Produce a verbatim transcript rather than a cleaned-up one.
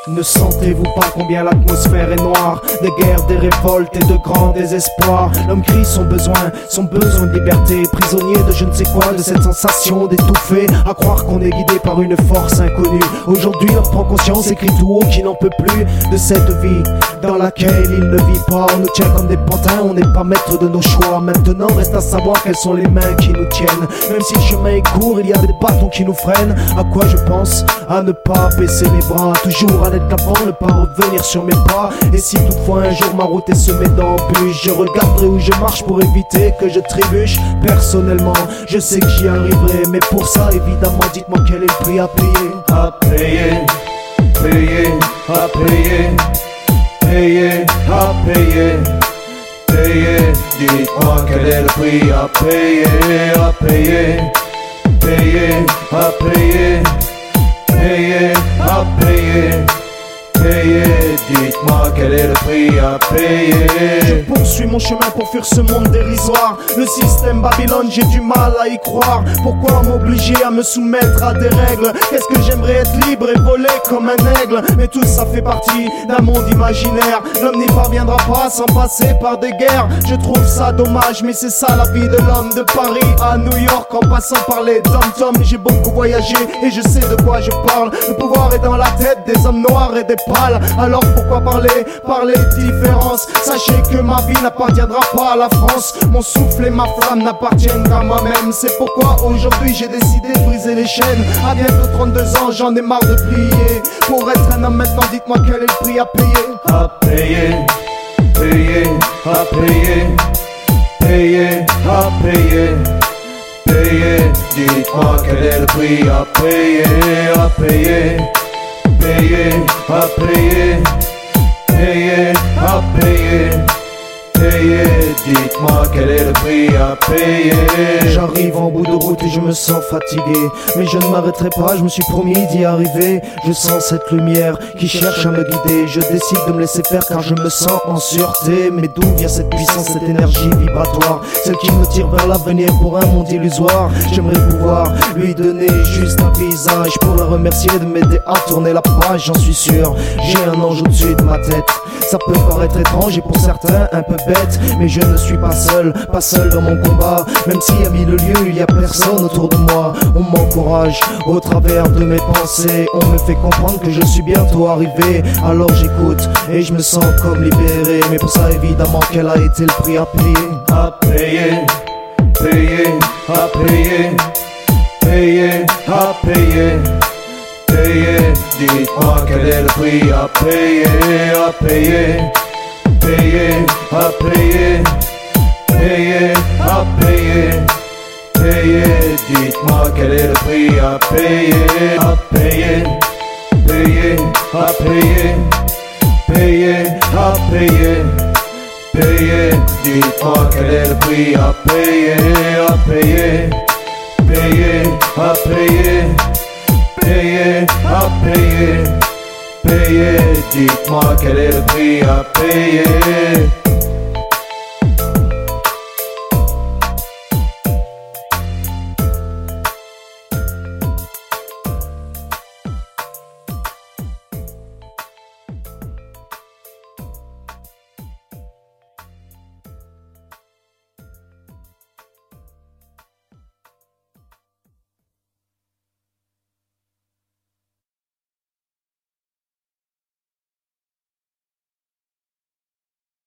Ne sentez-vous pas combien l'atmosphère est noire? Des guerres, des révoltes et de grands désespoirs. L'homme crie son besoin, son besoin de liberté. Prisonnier de je ne sais quoi, de cette sensation d'étouffer. À croire qu'on est guidé par une force inconnue. Aujourd'hui on prend conscience, écrit tout haut qu'il n'en peut plus de cette vie dans laquelle il ne vit pas. On nous tient comme des pantins, on n'est pas maître de nos choix. Maintenant reste à savoir quelles sont les mains qui nous tiennent. Même si le chemin est court, il y a des bâtons qui nous freinent. À quoi je pense? À ne pas baisser les bras, toujours aller de l'avant, ne pas revenir sur mes pas. Et si toutefois un jour ma route est semée d'embûches, je regarderai où je marche pour éviter que je trébuche. Personnellement, je sais que j'y arriverai, mais pour ça évidemment dites-moi quel est le prix à payer. À payer, payer, à payer, payer, à payer, payer. Dites-moi quel est le prix à payer, à payer, payer, à payer, payer, à payer, payer. Dites-moi quel est le prix à payer. Je poursuis mon chemin pour fuir ce monde dérisoire. Le système Babylone, j'ai du mal à y croire. Pourquoi m'obliger à me soumettre à des règles? Qu'est-ce que j'aimerais être libre et voler comme un aigle? Mais tout ça fait partie d'un monde imaginaire. L'homme n'y parviendra pas sans passer par des guerres. Je trouve ça dommage, mais c'est ça la vie de l'homme. De Paris à New York en passant par les dom-toms. J'ai beaucoup voyagé et je sais de quoi je parle. Le pouvoir est dans la tête des hommes noirs et des pâles. Alors pourquoi parler, parler de différence? Sachez que ma vie n'appartiendra pas à la France. Mon souffle et ma flamme n'appartiennent qu'à moi-même. C'est pourquoi aujourd'hui j'ai décidé de briser les chaînes. À bientôt trente-deux ans, j'en ai marre de plier. Pour être un homme maintenant, dites-moi quel est le prix à payer. À payer, payer, à payer, payer, à payer, payer. Dites-moi quel est le prix à payer, à payer, payer, à payer, payer, à payer, payer. Dites-moi quel est le prix à payer. J'arrive en bout de route et je me sens fatigué, mais je ne m'arrêterai pas, je me suis promis d'y arriver. Je sens cette lumière qui cherche à me guider. Je décide de me laisser faire car je me sens en sûreté. Mais d'où vient cette puissance, cette énergie vibratoire, celle qui me tire vers l'avenir pour un monde illusoire? J'aimerais pouvoir lui donner juste un visage pour la remercier de m'aider à tourner la page. J'en suis sûr, j'ai un ange au-dessus de ma tête. Ça peut paraître étrange et pour certains un peu bête, mais je ne suis pas seul, pas seul dans mon combat. Même si à mille lieues il y a personne autour de moi, on m'encourage au travers de mes pensées. On me fait comprendre que je suis bientôt arrivé. Alors j'écoute et je me sens comme libéré. Mais pour ça évidemment quel a été le prix à payer. À payer, payer, à payer, payer, à payer, payer. Dites-moi quel est le prix à payer, à payer, payer, à payer, payer, à payer, payer. Dites-moi quel est le prix à payer, à payer, payer, à payer, payer, à payer, payer. Dites-moi quel est le prix à payer, à payer, payer, à payer, payer, à payer, payer. Dites-moi quel est le prix à payer.